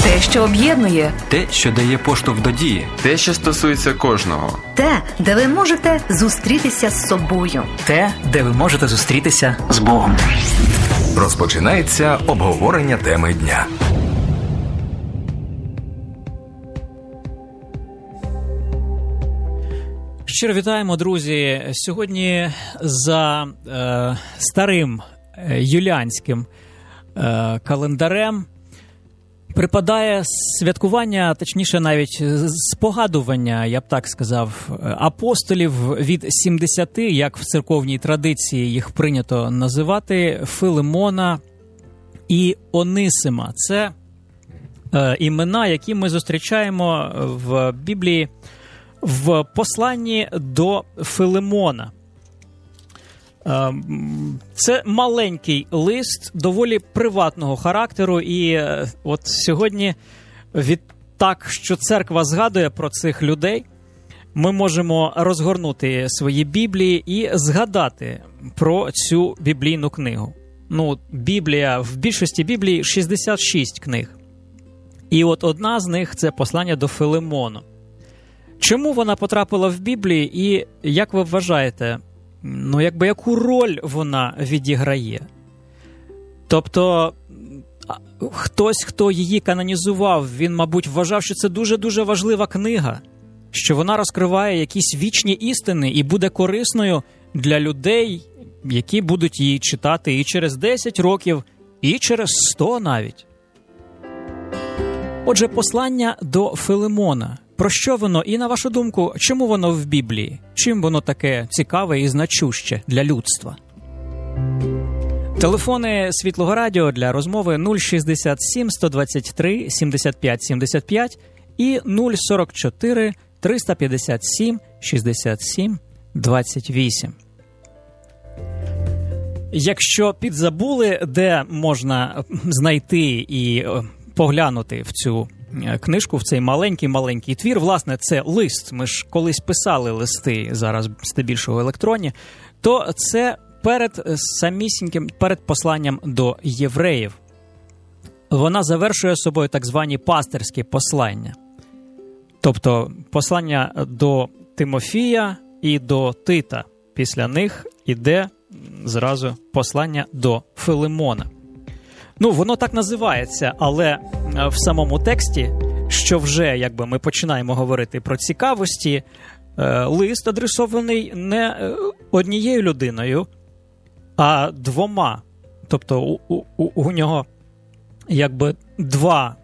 Те, що об'єднує. Те, що дає поштовх до дії. Те, що стосується кожного. Те, де ви можете зустрітися з собою. Те, де ви можете зустрітися з Богом. Розпочинається обговорення теми дня. Щиро вітаємо, друзі. Сьогодні за старим юліанським календарем припадає святкування, точніше навіть спогадування, я б так сказав, апостолів від 70, як в церковній традиції їх прийнято називати, Филимона і Онисима. Це імена, які ми зустрічаємо в Біблії в посланні до Филимона. Це маленький лист, доволі приватного характеру, і от сьогодні відтак, що церква згадує про цих людей, ми можемо розгорнути свої Біблії і згадати про цю біблійну книгу. Біблія, в більшості Біблії 66 книг. І от одна з них – це послання до Филимона. Чому вона потрапила в Біблії і, як ви вважаєте, яку роль вона відіграє? Тобто, хтось, хто її канонізував, він, мабуть, вважав, що це дуже-дуже важлива книга, що вона розкриває якісь вічні істини і буде корисною для людей, які будуть її читати і через 10 років, і через 100 навіть. Отже, послання до Филимона. Про що воно? І, на вашу думку, чому воно в Біблії? Чим воно таке цікаве і значуще для людства? Телефони Світлого Радіо для розмови 067 123 75 75 і 044 357 67 28. Якщо підзабули, де можна знайти і поглянути в цю книжку, в цей маленький твір, власне, це лист, ми ж колись писали листи, зараз здебільшого в електроні, то це перед посланням до євреїв. Вона завершує собою так звані пастирські послання. Тобто послання до Тимофія і до Тита. Після них іде зразу послання до Филимона. Воно так називається, але в самому тексті, що вже ми починаємо говорити про цікавості, лист адресований не однією людиною, а двома. Тобто у нього два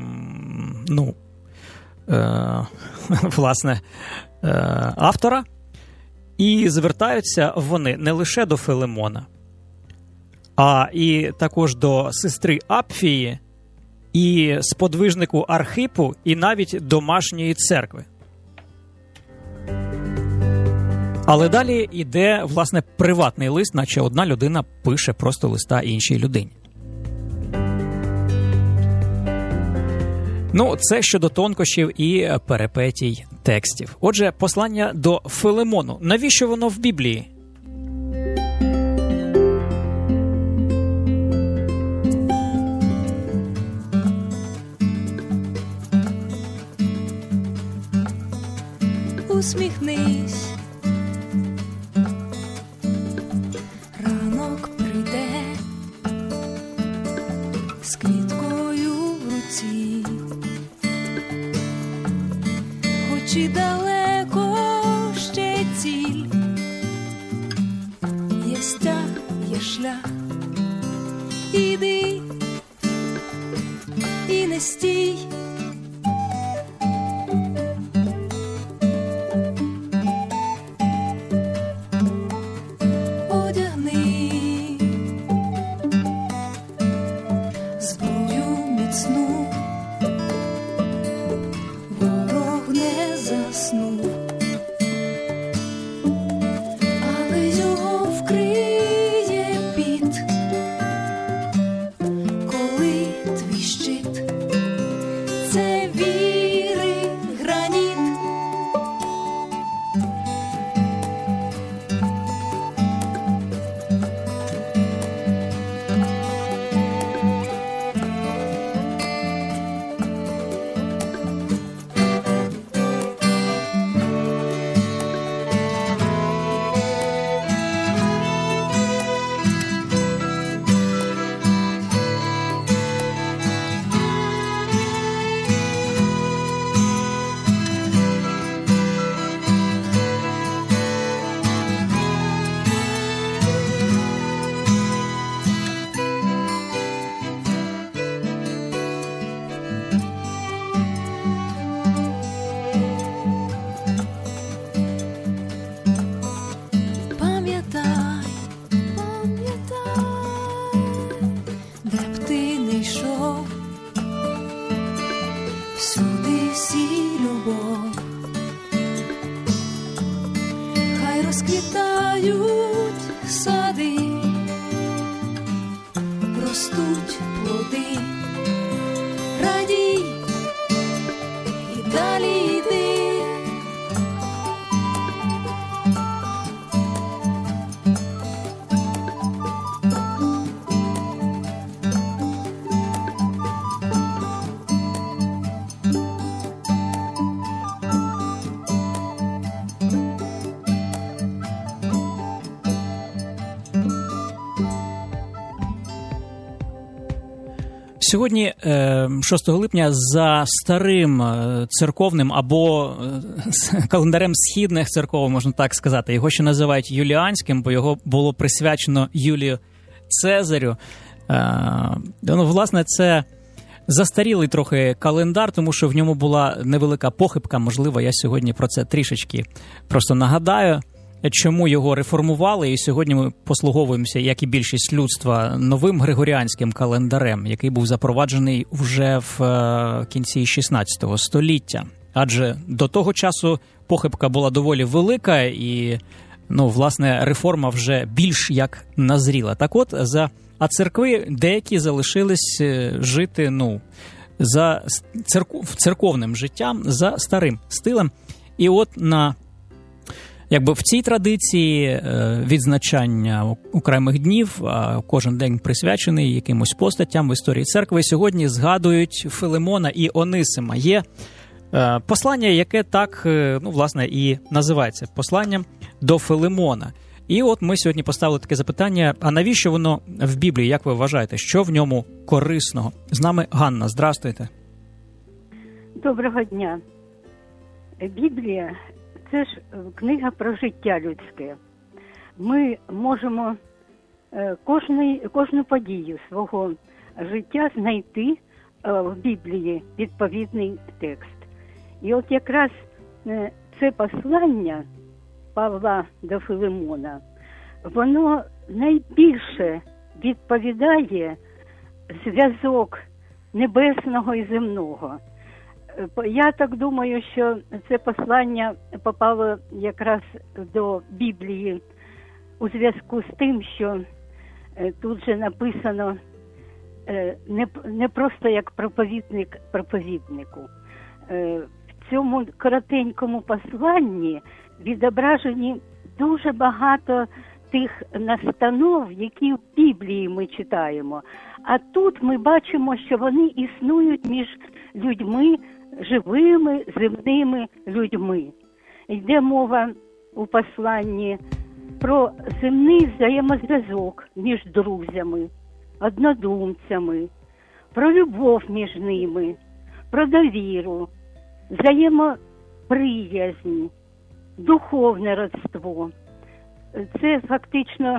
автора, і звертаються вони не лише до Филимона, а і також до сестри Апфії, і сподвижнику Архипу, і навіть домашньої церкви. Але далі йде, власне, приватний лист, наче одна людина пише просто листа іншій людині. Це щодо тонкощів і перипетій текстів. Отже, послання до Филимону. Навіщо воно в Біблії? Усміхнись, ранок прийде з квіткою в руці, хоч і далеко ще ціль, є стяг, є шлях, іди і не стій. всюди сі любов. Хай розквітають сади, ростуть плоди, радій і далі йди. Сьогодні, 6 липня, за старим церковним або календарем східних церков, можна так сказати, його ще називають юліанським, бо його було присвячено Юлію Цезарю. Власне, це застарілий трохи календар, тому що в ньому була невелика похибка. Можливо, я сьогодні про це трішечки просто нагадаю, чому його реформували, і сьогодні ми послуговуємося, як і більшість людства, новим григоріанським календарем, який був запроваджений вже в кінці 16 століття. Адже до того часу похибка була доволі велика і, власне, реформа вже більш як назріла. Так от, а церкви деякі залишились жити, за церковним життям, за старим стилем. І от в цій традиції відзначання окремих днів, кожен день присвячений якимось постатям в історії церкви, сьогодні згадують Филимона і Онисима. Є послання, яке так, власне, і називається посланням до Филимона. І от ми сьогодні поставили таке запитання, а навіщо воно в Біблії, як ви вважаєте, що в ньому корисного? З нами Ганна, здрастуйте. Доброго дня. Біблія – це ж книга про життя людське. Ми можемо кожну подію свого життя знайти в Біблії відповідний текст. І от якраз це послання Павла до Филимона, воно найбільше відповідає зв'язок небесного і земного. Я так думаю, що це послання попало якраз до Біблії у зв'язку з тим, що тут же написано не просто як проповідник проповіднику. В цьому коротенькому посланні відображені дуже багато тих настанов, які в Біблії ми читаємо. А тут ми бачимо, що вони існують між людьми, живими, земними людьми. Йде мова у посланні про земний взаємозв'язок між друзями, однодумцями, про любов між ними, про довіру, взаємоприязнь, духовне родство. Це фактично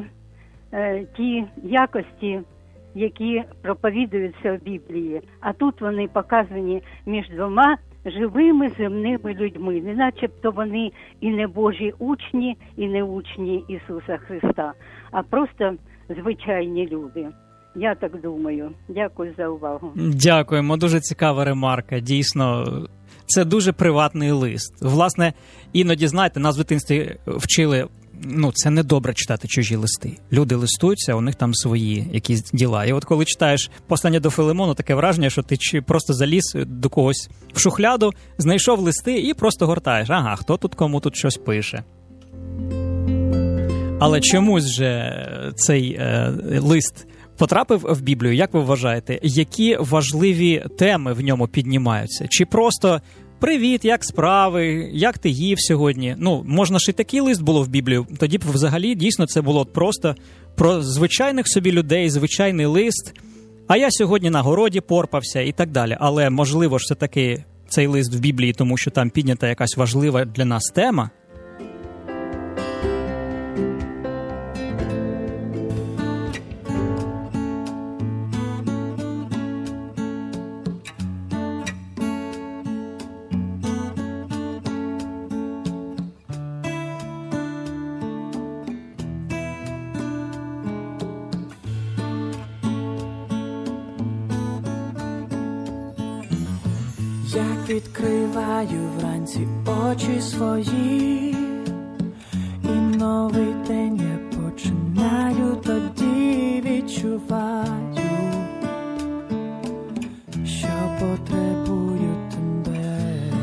ті якості, які проповідуються в Біблії. А тут вони показані між двома живими земними людьми. Не начебто вони і не Божі учні, і не учні Ісуса Христа, а просто звичайні люди. Я так думаю. Дякую за увагу. Дякуємо. Дуже цікава ремарка. Дійсно, це дуже приватний лист. Власне, іноді, знаєте, нас в дитинстві вчили, це не добре читати чужі листи. Люди листуються, у них там свої якісь діла. І от коли читаєш послання до Филимона, таке враження, що ти просто заліз до когось в шухляду, знайшов листи і просто гортаєш. Ага, хто тут кому тут щось пише. Але чомусь же цей лист потрапив в Біблію, як ви вважаєте, які важливі теми в ньому піднімаються? Чи просто «Привіт, як справи? Як ти їв сьогодні?» Можна ж і такий лист було в Біблію. Тоді б взагалі дійсно це було просто про звичайних собі людей, звичайний лист. А я сьогодні на городі порпався і так далі. Але можливо ж все-таки цей лист в Біблії, тому що там піднята якась важлива для нас тема. як відкриваю вранці очі свої, і новий день я починаю, тоді відчуваю, що потребую тебе.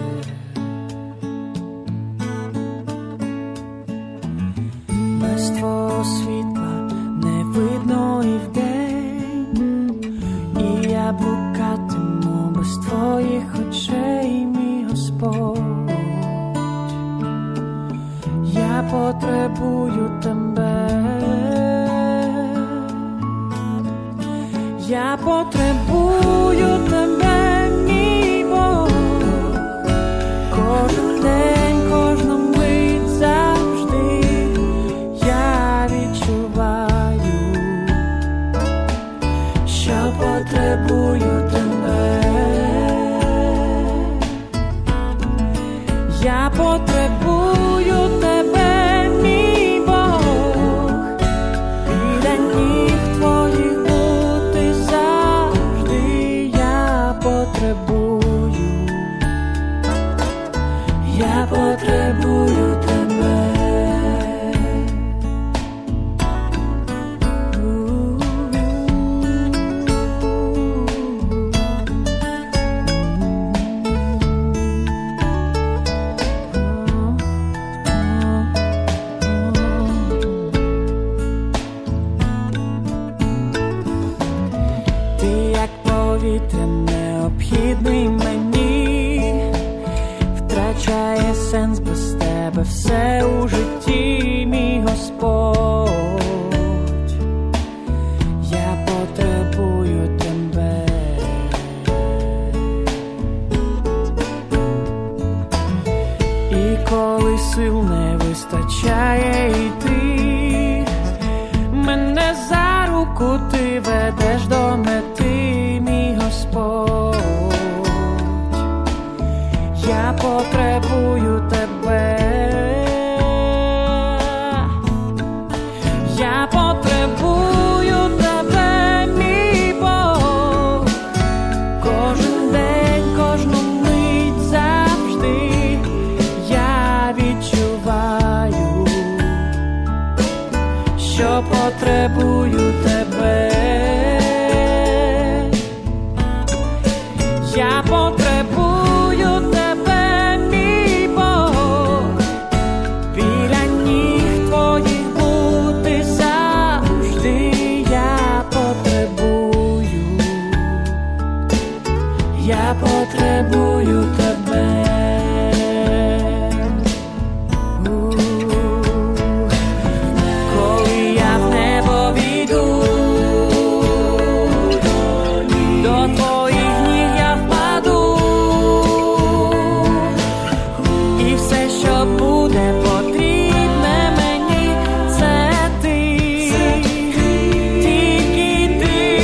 Без твого світла не видно і вдень, і я блукатиму без твоїх очей, мій Господь. Я потребую тебе. Я потребую тебе, мій Бог. Кожен день, кожну мить, завжди я відчуваю, що потребую тебе. Я потребую тебе, мій Бог. Біля ніг твоїх бути завжди я потребую. Я потребую тебе. Ти як повітря необхідний мені, втрачає сенс без тебе все у житті, мій Господь. Я потребую тебе. І коли сил не вистачає йти, мене за руку ти ведеш до мети, мій Господь. Я потребую тебе. Я потребую тебе, мій Бог. Кожен день, кожну мить, завжди я відчуваю, що потребую тебе. Я потребую тебе, мій Бог. Біля ніг твоїх бути завжди я потребую. Я потребую тебе. Коли я в небо війду, до твоїх ніг я впаду, і все, що буде потрібне мені, це ти, тільки ти.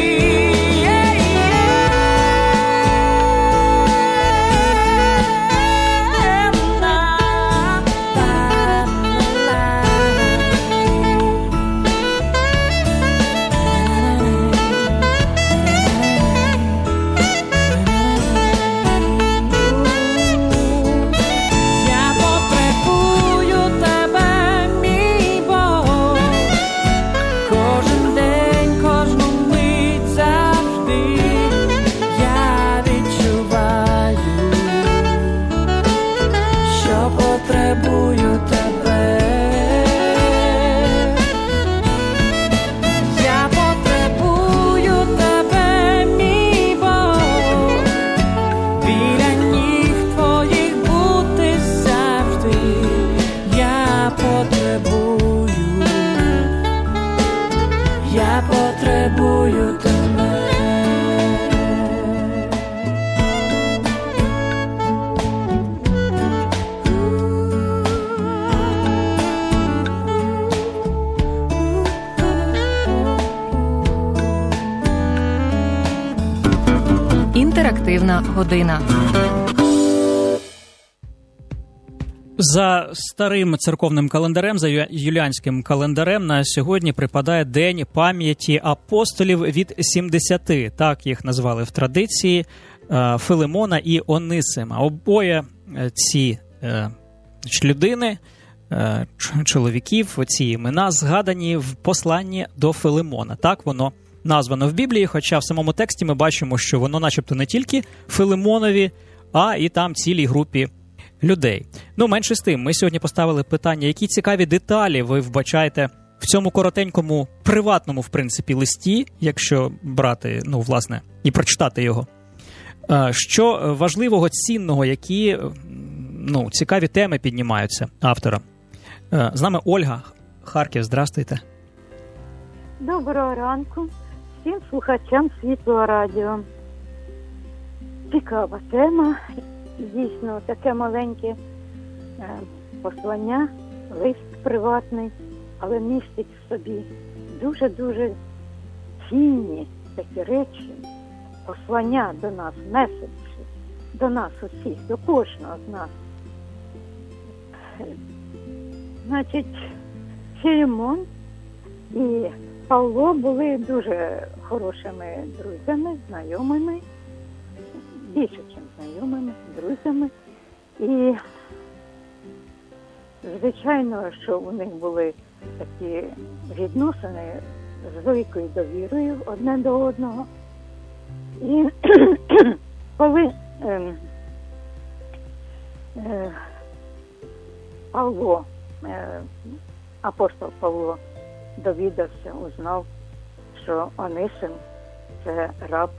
Я потребую тебе, мій Бог. Кожен день, кожну мить, завжди я відчуваю, що потребую тебе. Я потребую тебе, мій Бог. Біля ніг твоїх бути завжди я потребую. Я потребую тебе. Інтерактивна година. За старим церковним календарем, за юліанським календарем, на сьогодні припадає День пам'яті апостолів від 70. Так їх назвали в традиції. Филимона і Онисима. Обоє ці людини, чоловіків, ці імена згадані в посланні до Филимона. Так воно названо в Біблії, хоча в самому тексті ми бачимо, що воно начебто не тільки Филимонові, а і там цілій групі людей. Ну, менше з тим, ми сьогодні поставили питання, які цікаві деталі ви вбачаєте в цьому коротенькому, приватному, в принципі, листі, якщо брати, ну, власне, і прочитати його. Що важливого, цінного, які, ну, цікаві теми піднімаються автором. З нами Ольга, Харків, здрастуйте. Доброго ранку всім слухачам Світлого радіо. Цікава тема, дійсно, таке маленьке послання, лист приватний, але містить в собі дуже-дуже цінні такі речі, послання до нас, меседжі, до нас усіх, до кожного з нас. Значить, Філімон і Павло були дуже хорошими друзями, знайомими, більше, ніж знайомими, друзями. І, звичайно, що у них були такі відносини з великою довірою одне до одного. І коли Павло, апостол Павло довідався, узнав, що Онисим – це раб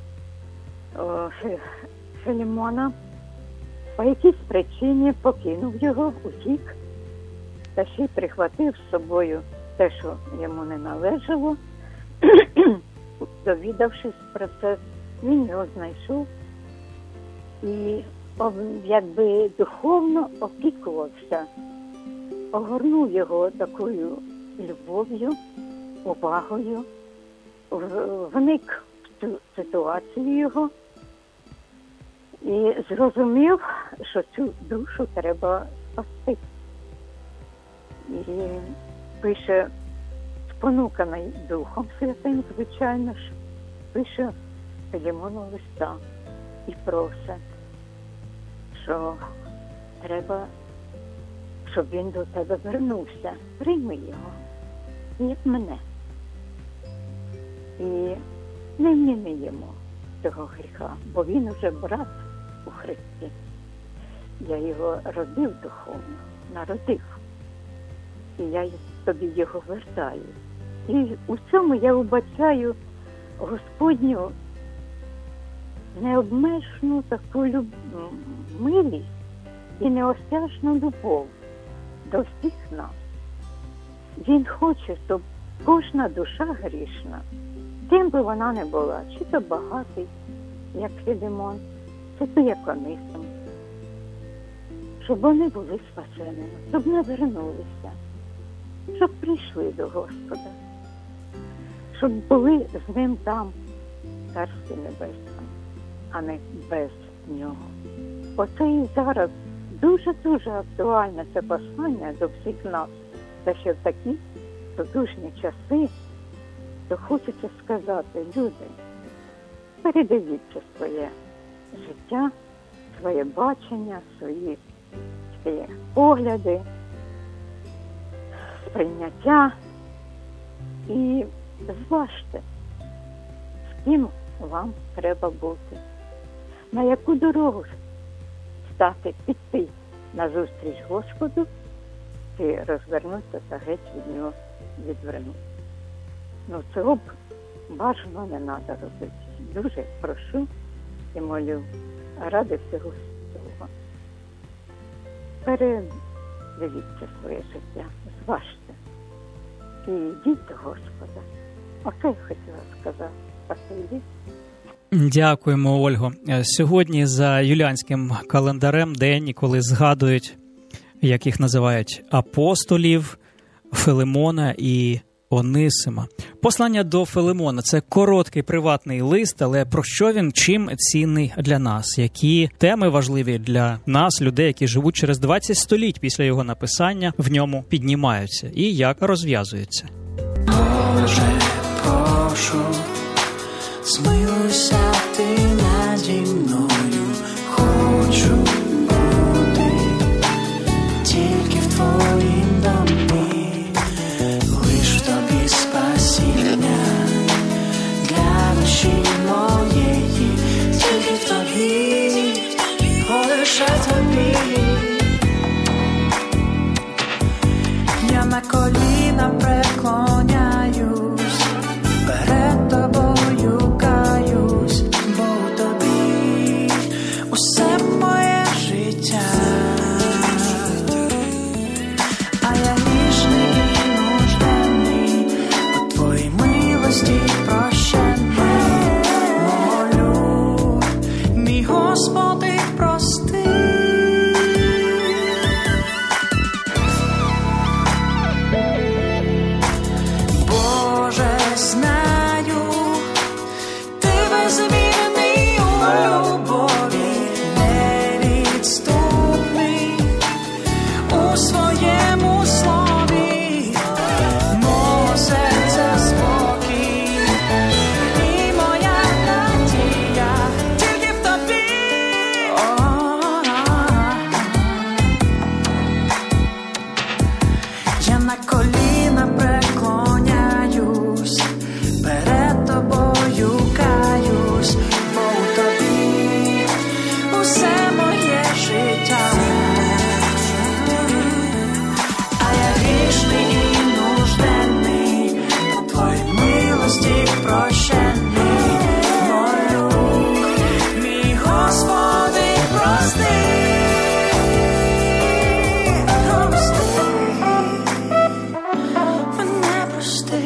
Филимона, по якійсь причині покинув його, утік, та ще й прихватив з собою те, що йому не належало. Довідавшись про це, він його знайшов і якби духовно опікувався, огорнув його такою любов'ю, увагою, вник в цю ситуацію його і зрозумів, що цю душу треба спасти. І пише, спонуканий Духом Святим, звичайно ж, пише Філімону листа і просить, що треба, щоб він до тебе вернувся. Прийми його, як мене. І не вміни йому цього гріха, бо він уже брат у Христі. Я його родив духовно, народив. І я тобі його вертаю. І у цьому я вбачаю Господню необмежну таку милість і неосяжну любов до всіх нас. Він хоче, щоб кожна душа грішна, ким би вона не була, чи то багатий, як Філімон, чи то як Онисим, щоб вони були спасеними, щоб не вернулися, щоб прийшли до Господа, щоб були з ним там, в Царстві Небесному, а не без нього. Оце і зараз дуже-дуже актуальне це послання до всіх нас. Та ще в такі тодужні часи, то хочеться сказати, люди, передивіться своє життя, своє бачення, свої погляди, сприйняття і зважте, з ким вам треба бути, на яку дорогу стати, піти назустріч Господу і розвернутися та геть від нього відвернути. Ну, цього б бажано не треба робити. Дуже прошу і молю ради всього цього. Передивіться своє життя, зважте і йдіть до Господа. Оце я хотіла сказати. Спасибі. Дякуємо, Ольго. Сьогодні за юліанським календарем день, коли згадують, як їх називають, апостолів Филимона і Онисима. Послання до Филимона – це короткий приватний лист, але про що він, чим цінний для нас? Які теми важливі для нас, людей, які живуть через 20 століть після його написання, в ньому піднімаються і як розв'язуються? Боже, прошу, змилуйся ти наді мною. лише тобі. Я на коліна преклоняюсь, перед тобою каюсь, бо у тобі усе моє життя. А я грішний і нужденний, у твоїй милості прощенний. Молю, мій Господи, прости. Боже, знаю, ти безмірний у любові, невідступний у своєму слові, мого серця спокій і моя надія тільки в тобі. Я на коліна преклоняюсь, перед тобою каюсь, бо у тобі усе моє життя. А я грішний і нужденний, у твоїй милості прощений. Молю, мій Господи, прости. Мене прости.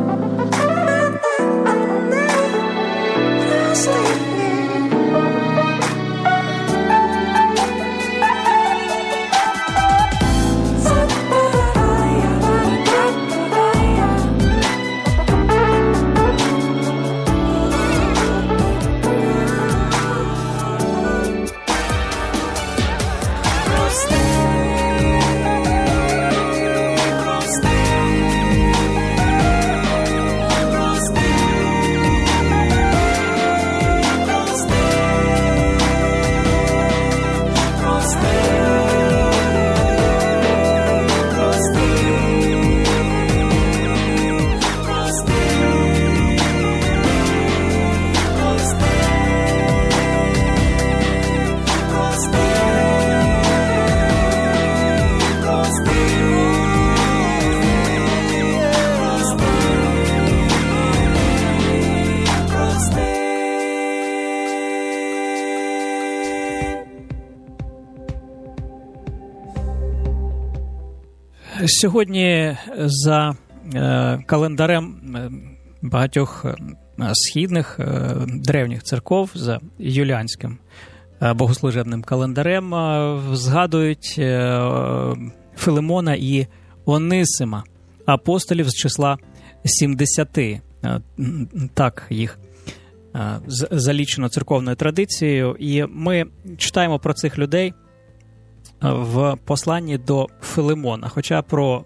Сьогодні за календарем багатьох східних древніх церков, за юліанським богослужебним календарем, згадують Филимона і Онисима, апостолів з числа 70. Так їх залічено церковною традицією. І ми читаємо про цих людей в посланні до Филимона. Хоча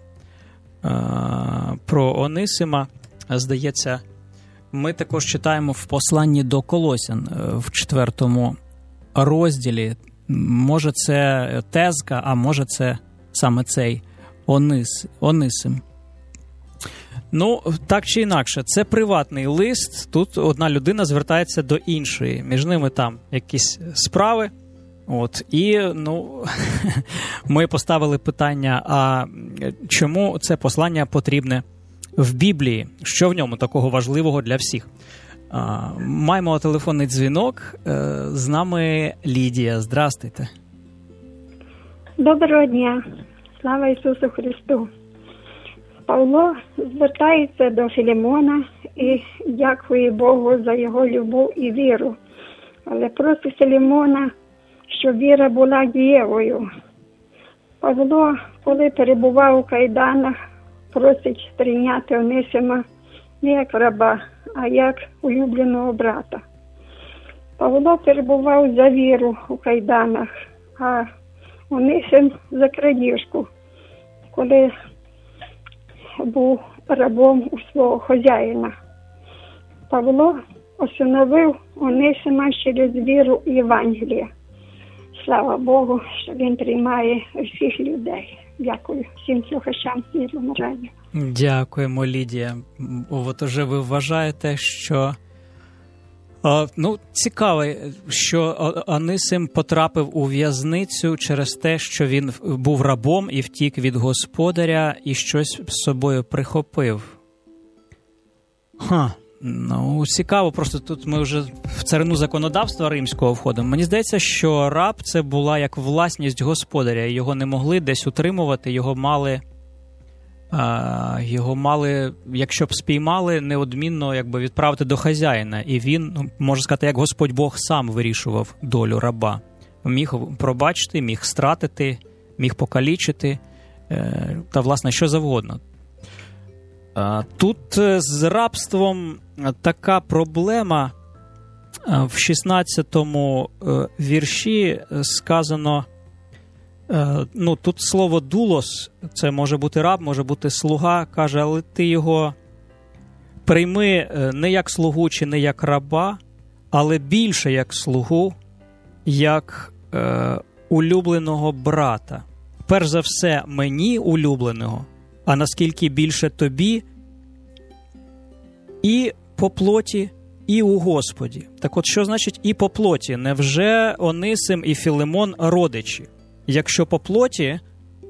про Онисима, здається, ми також читаємо в посланні до Колосян в 4 розділі. Може це Тезка, а може це саме цей Онисим. Ну, так чи інакше, це приватний лист. Тут одна людина звертається до іншої. Між ними там якісь справи. І ми поставили питання, а чому це послання потрібне в Біблії? Що в ньому такого важливого для всіх? Маємо телефонний дзвінок. З нами Лідія. Здрастуйте. Доброго дня. Слава Ісусу Христу. Павло звертається до Филимона і дякує Богу за його любов і віру. Але просить Филимона, щоб віра була дієвою. Павло, коли перебував у кайданах, просить прийняти Онисима не як раба, а як улюбленого брата. Павло перебував за віру у кайданах, а Онисим за крадіжку, коли був рабом у свого хазяїна. Павло усиновив Онисима через віру Євангелія. Слава Богу, що він приймає всіх людей. Дякую всім слухачам Мирного радіо. Дякуємо, Лідія. От уже ви вважаєте, що Цікаво, що Онисим потрапив у в'язницю через те, що він був рабом і втік від господаря і щось з собою прихопив. Цікаво, просто тут ми вже в царину законодавства римського входимо. Мені здається, що раб – це була як власність господаря, і його не могли десь утримувати, його мали, якщо б спіймали, неодмінно відправити до хазяїна. І він, можна сказати, як Господь Бог сам вирішував долю раба. Міг пробачити, міг стратити, міг покалічити, та, власне, що завгодно. Тут з рабством така проблема. В 16-му вірші сказано, тут слово «дулос», це може бути раб, може бути слуга, каже, але ти його прийми не як слугу чи не як раба, але більше як слугу, як улюбленого брата. Перш за все, мені улюбленого, а наскільки більше тобі і по плоті, і у Господі. Так от, що значить і по плоті? Невже Онисим і Філимон родичі? Якщо по плоті,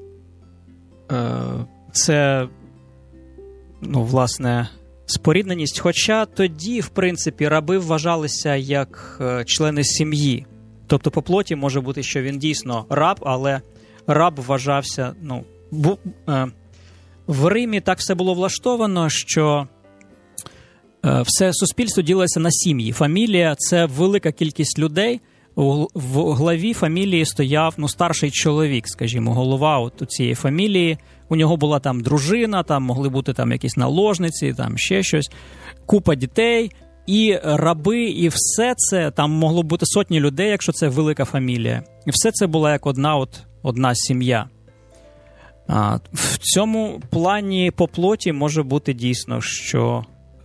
це, власне, спорідненість. Хоча тоді, в принципі, раби вважалися як члени сім'ї. Тобто по плоті може бути, що він дійсно раб, але раб вважався, в Римі так все було влаштовано, що все суспільство ділилося на сім'ї. Фамілія – це велика кількість людей. В главі фамілії стояв старший чоловік, скажімо, голова у цієї фамілії. У нього була там дружина, там могли бути там якісь наложниці, там ще щось, купа дітей і раби, і все це, там могло бути сотні людей, якщо це велика фамілія. І все це була як одна сім'я. В цьому плані по плоті може бути дійсно, що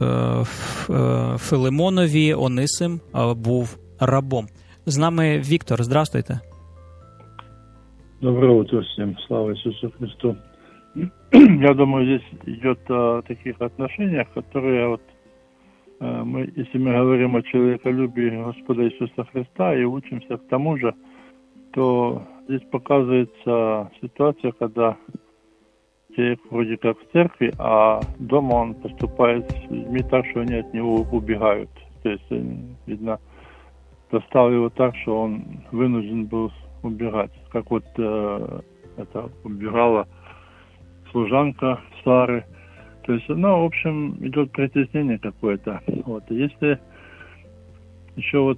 Филимонові Онисим був рабом. З нами Виктор. Здравствуйте. Доброе утро всем. Слава Иисусу Христу. Я думаю, здесь идет о таких отношениях, которые если мы говорим о человеколюбии Господа Иисуса Христа и учимся к тому же, то здесь показывается ситуация, когда человек вроде как в церкви, а дома он поступает с людьми так, что они от него убегают. То есть, видно, достал его так, что он вынужден был убегать. Как это убегала служанка Сары. То есть, в общем, идет притеснение какое-то. Если еще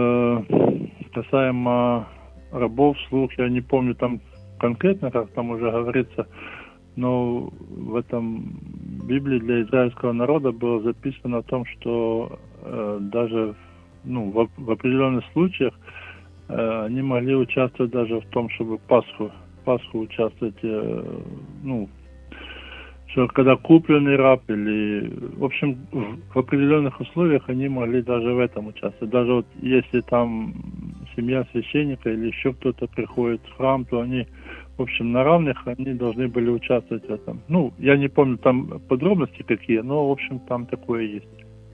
касаемо рабов, слуг, я не помню там конкретно, как там уже говорится, но в этом Библии для израильского народа было записано о том, что даже в определенных случаях они могли участвовать даже в том, чтобы Пасху участвовать, что когда купленный раб или, в общем, в определенных условиях они могли даже в этом участвовать. Даже если там семья священника или еще кто-то приходит в храм, то они, в общем, на равных они должны были участвовать в этом. Я не помню там подробности какие, но, в общем, там такое есть.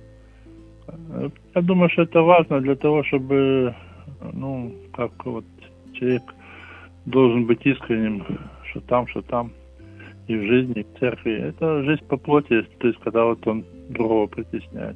Я думаю, что это важно для того, чтобы, человек должен быть искренним, что там, и в жизни, и в церкви. Это жизнь по плоти, то есть, когда он другого притесняет.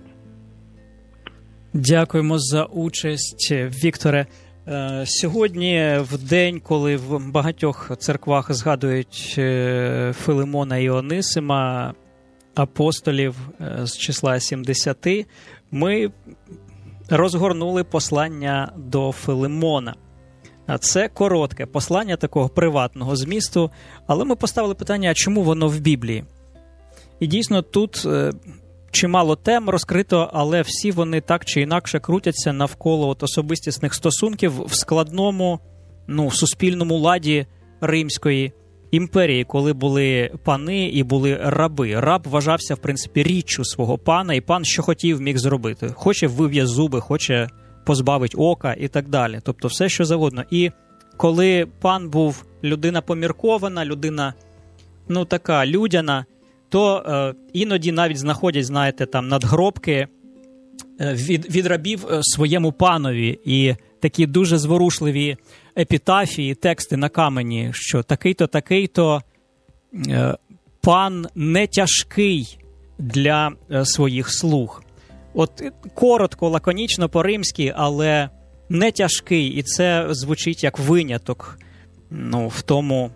Дякуємо за участь, Вікторе. Сьогодні, в день, коли в багатьох церквах згадують Филимона і Онисима, апостолів з числа 70, ми розгорнули послання до Филимона. Це коротке послання такого приватного змісту, але ми поставили питання, а чому воно в Біблії? І дійсно тут чимало тем розкрито, але всі вони так чи інакше крутяться навколо особистісних стосунків в складному, в суспільному ладі Римської імперії, коли були пани і були раби. Раб вважався, в принципі, річчю свого пана, і пан що хотів, міг зробити. Хоче вив'є зуби, хоче позбавить ока і так далі. Тобто все, що завгодно. І коли пан був людина поміркована, людина, така людяна, то іноді навіть знаходять, знаєте, там надгробки від рабів своєму панові. І такі дуже зворушливі епітафії, тексти на камені, що такий-то пан не тяжкий для своїх слуг. От коротко, лаконічно по-римськи, але не тяжкий. І це звучить як виняток, в тому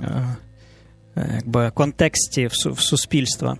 контексті в суспільства.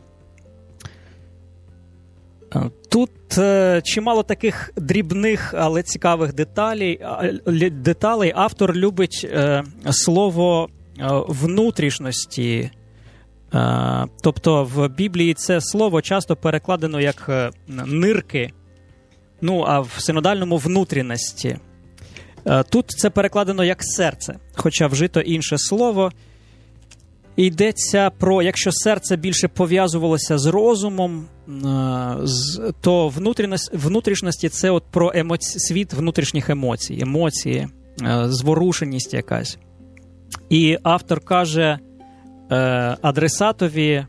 Тут чимало таких дрібних, але цікавих деталей. Автор любить слово внутрішності. Тобто в Біблії це слово часто перекладено як нирки, а в синодальному внутрішності. Тут це перекладено як серце, хоча вжито інше слово. Йдеться про, якщо серце більше пов'язувалося з розумом, то внутрішності – це от про світ внутрішніх емоції, зворушеність якась. І автор каже адресатові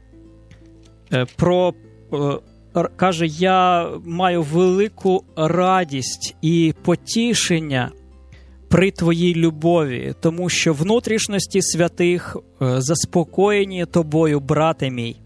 каже: «Я маю велику радість і потішення при твоїй любові, тому що внутрішності святих заспокоєні тобою, брате мій».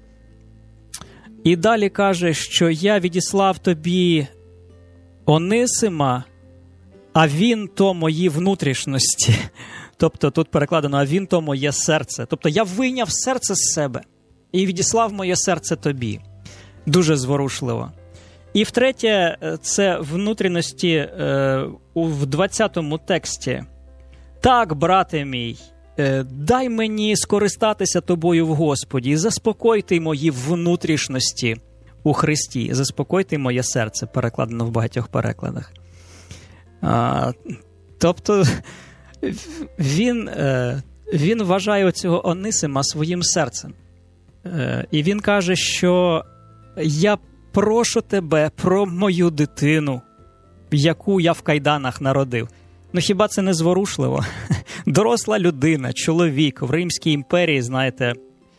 І далі каже, що я відіслав тобі Онисима, а він то мої внутрішності. Тобто тут перекладено, а він то моє серце. Тобто я вийняв серце з себе і відіслав моє серце тобі. Дуже зворушливо. І втретє, це внутрішності в 20-му тексті. «Так, брате мій, дай мені скористатися тобою в Господі, і заспокойте мої внутрішності у Христі, заспокойте моє серце», перекладено в багатьох перекладах. Тобто він вважає оцього Онисима своїм серцем. І він каже, що я прошу тебе про мою дитину, яку я в кайданах народив. Хіба це не зворушливо? Доросла людина, чоловік в Римській імперії, знаєте,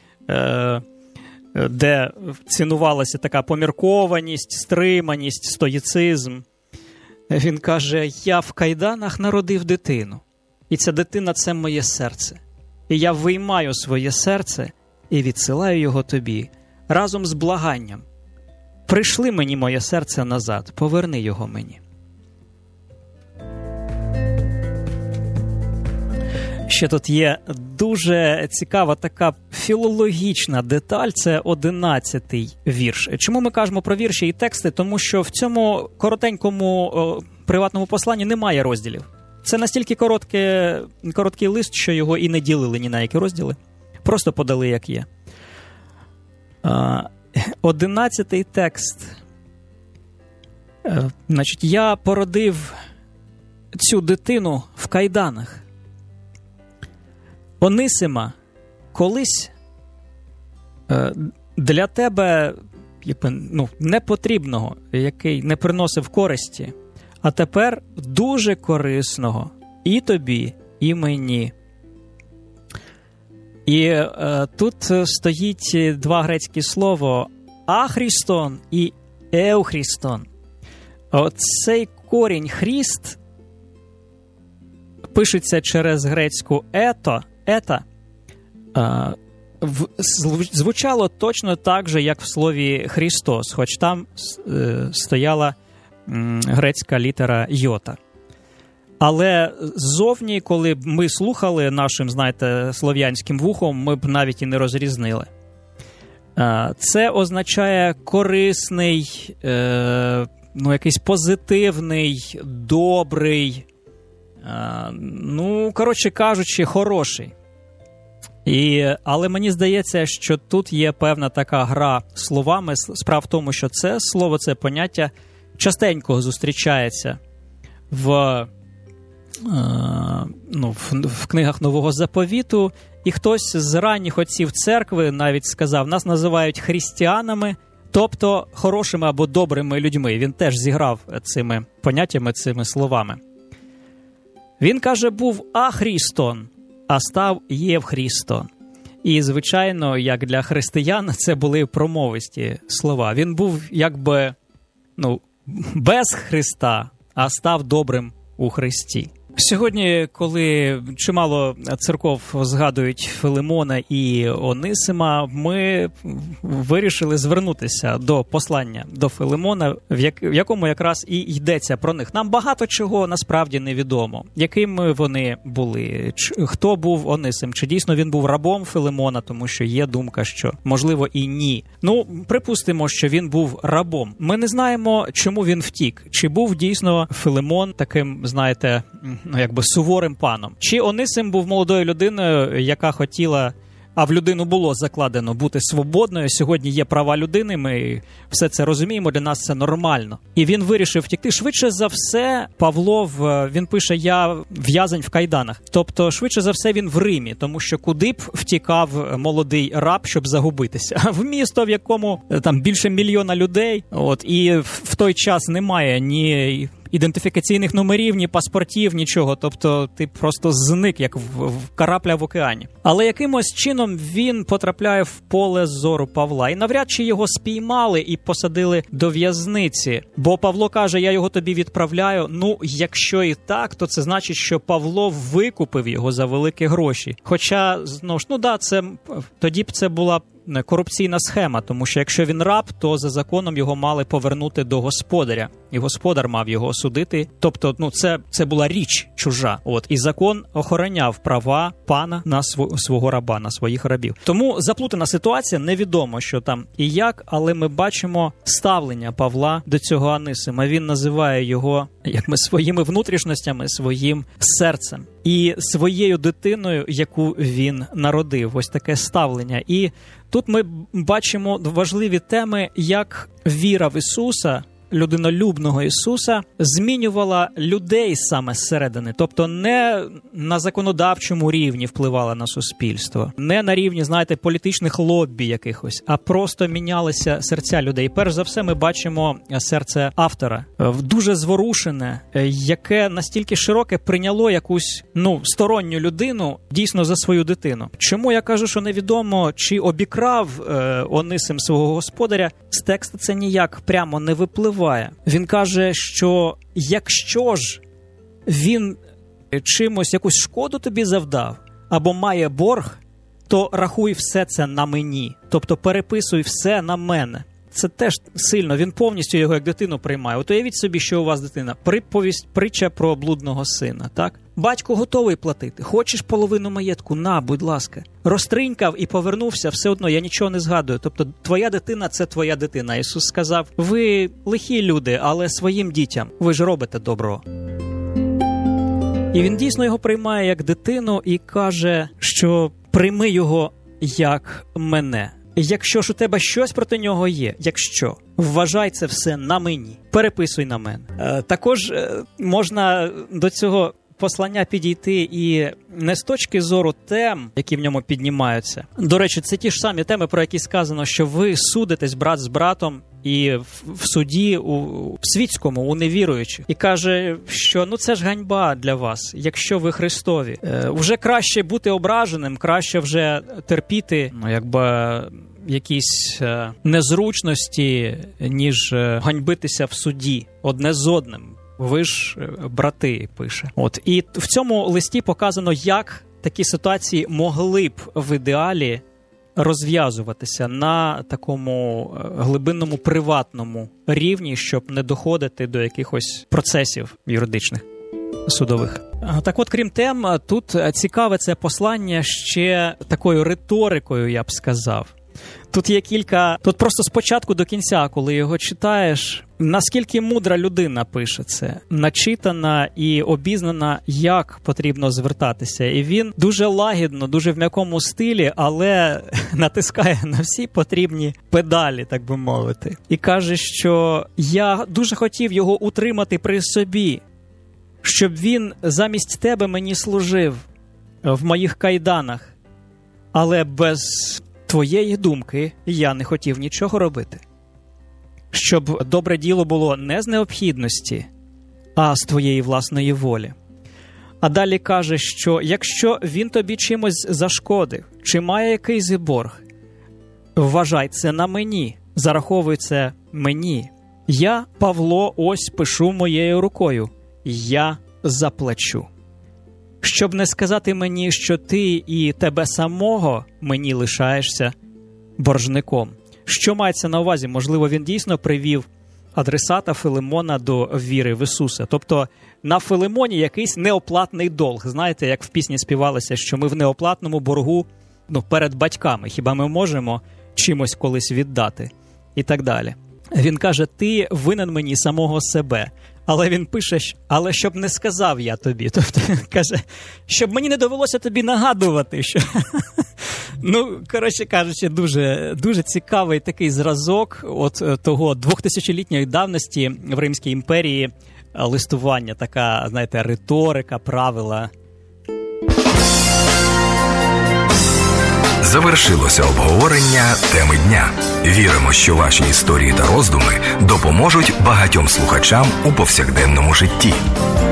де цінувалася така поміркованість, стриманість, стоїцизм. Він каже, я в кайданах народив дитину. І ця дитина – це моє серце. І я виймаю своє серце і відсилаю його тобі разом з благанням. Прийшли мені моє серце назад, поверни його мені. Ще тут є дуже цікава така філологічна деталь, це 11-й вірш. Чому ми кажемо про вірші і тексти? Тому що в цьому коротенькому приватному посланні немає розділів. Це настільки короткий лист, що його і не ділили ні на які розділи. Просто подали, як є. 11-й текст. Значить, я породив цю дитину в кайданах. Онисима, колись для тебе непотрібного, який не приносив користі, а тепер дуже корисного і тобі, і мені. І тут стоїть два грецькі слова «ахрістон» і «еухрістон». Оцей корінь «хріст» пишеться через грецьку «ета», звучало точно так же, як в слові «Христос», хоч там стояла грецька літера «йота». Але ззовні, коли б ми слухали нашим, слов'янським вухом, ми б навіть і не розрізнили. Це означає корисний, якийсь позитивний, добрий, коротше кажучи, хороший. Але мені здається, що тут є певна така гра словами. Справа в тому, що це слово, це поняття частенько зустрічається в книгах Нового Заповіту. І хтось з ранніх отців церкви навіть сказав, нас називають християнами, тобто хорошими або добрими людьми. Він теж зіграв цими поняттями, цими словами. Він каже, був ахрістон, а став євхрістон. І, звичайно, як для християн, це були промовисті слова. Він був якби без Христа, а став добрим у Христі. Сьогодні, коли чимало церков згадують Филимона і Онисима, ми вирішили звернутися до послання до Филимона, в якому якраз і йдеться про них. Нам багато чого насправді невідомо. Якими вони були, хто був Онисим, чи дійсно він був рабом Филимона, тому що є думка, що можливо і ні. Припустимо, що він був рабом. Ми не знаємо, чому він втік. Чи був дійсно Филимон таким, знаєте, суворим паном. Чи Онисим був молодою людиною, яка хотіла, а в людину було закладено бути свободною. Сьогодні є права людини, ми все це розуміємо, для нас це нормально. І він вирішив втекти. Швидше за все, Павло, він пише, я в'язень в кайданах. Тобто, швидше за все, він в Римі, тому що куди б втікав молодий раб, щоб загубитися? В місто, в якому там більше мільйона людей, і в той час немає ні ідентифікаційних номерів, ні паспортів, нічого. Тобто ти просто зник, як карапля в океані. Але якимось чином він потрапляє в поле зору Павла. І навряд чи його спіймали і посадили до в'язниці. Бо Павло каже, я його тобі відправляю. Якщо і так, то це значить, що Павло викупив його за великі гроші. Хоча, знову ж, тоді б це була корупційна схема, тому що якщо він раб, то за законом його мали повернути до господаря. І господар мав його осудити. Тобто, це була річ чужа. І закон охороняв права пана на свого раба, на своїх рабів. Тому заплутана ситуація, невідомо, що там і як, але ми бачимо ставлення Павла до цього Онисима. Він називає його своїми внутрішностями, своїм серцем і своєю дитиною, яку він народив. Ось таке ставлення. І тут ми бачимо важливі теми, як віра в Ісуса, людинолюбного Ісуса, змінювала людей саме зсередини. Тобто не на законодавчому рівні впливала на суспільство, не на рівні, політичних лоббі якихось, а просто мінялися серця людей. І перш за все ми бачимо серце автора, дуже зворушене, яке настільки широке прийняло якусь, сторонню людину дійсно за свою дитину. Чому я кажу, що невідомо, чи обікрав Онисим свого господаря, з тексту це ніяк прямо не випливає. Він каже, що якщо ж він чимось якусь шкоду тобі завдав, або має борг, то рахуй все це на мені. Тобто переписуй все на мене. Це теж сильно. Він повністю його як дитину приймає. Уявіть собі, що у вас дитина. Притча про блудного сина, так? Батько готовий платити. Хочеш половину маєтку? На, будь ласка. Розтринькав і повернувся, все одно, я нічого не згадую. Тобто, твоя дитина – це твоя дитина. Ісус сказав, ви лихі люди, але своїм дітям ви ж робите добро. І він дійсно його приймає як дитину і каже, що прийми його як мене. Якщо ж у тебе щось проти нього є, вважай це все на мені, переписуй на мене. Також можна до цього послання підійти і не з точки зору тем, які в ньому піднімаються. До речі, це ті ж самі теми, про які сказано, що ви судитесь брат з братом і в суді у світському, у невіруючих. І каже, що це ж ганьба для вас, якщо ви Христові. Вже краще бути ображеним, краще вже терпіти, якісь незручності, ніж ганьбитися в суді одне з одним. Ви ж брати, пише. І в цьому листі показано, як такі ситуації могли б в ідеалі розв'язуватися на такому глибинному приватному рівні, щоб не доходити до якихось процесів юридичних, судових. Так от, крім тем, тут цікаве це послання ще такою риторикою, я б сказав. Тут є тут просто з початку до кінця, коли його читаєш, наскільки мудра людина пише це, начитана і обізнана, як потрібно звертатися. І він дуже лагідно, дуже в м'якому стилі, але натискає на всі потрібні педалі, так би мовити. І каже, що я дуже хотів його утримати при собі, щоб він замість тебе мені служив в моїх кайданах, але без твоєї думки я не хотів нічого робити. Щоб добре діло було не з необхідності, а з твоєї власної волі. А далі каже, що якщо він тобі чимось зашкодив, чи має якийсь борг, вважай це на мені, зараховуй це мені. Я, Павло, ось пишу моєю рукою. Я заплачу. Щоб не сказати мені, що ти і тебе самого мені лишаєшся боржником. Що мається на увазі? Можливо, він дійсно привів адресата Филимона до віри в Ісуса. Тобто на Филимоні якийсь неоплатний долг. Знаєте, як в пісні співалося, що ми в неоплатному боргу перед батьками. Хіба ми можемо чимось колись віддати? І так далі. Він каже, ти винен мені самого себе. Але він пише, але щоб не сказав я тобі. Тобто він каже, щоб мені не довелося тобі нагадувати, що... Ну, коротше кажучи, дуже, дуже цікавий такий зразок от того 2000-літньої давності в Римській імперії листування, така, знаєте, риторика, правила. Завершилося обговорення теми дня. Віримо, що ваші історії та роздуми допоможуть багатьом слухачам у повсякденному житті.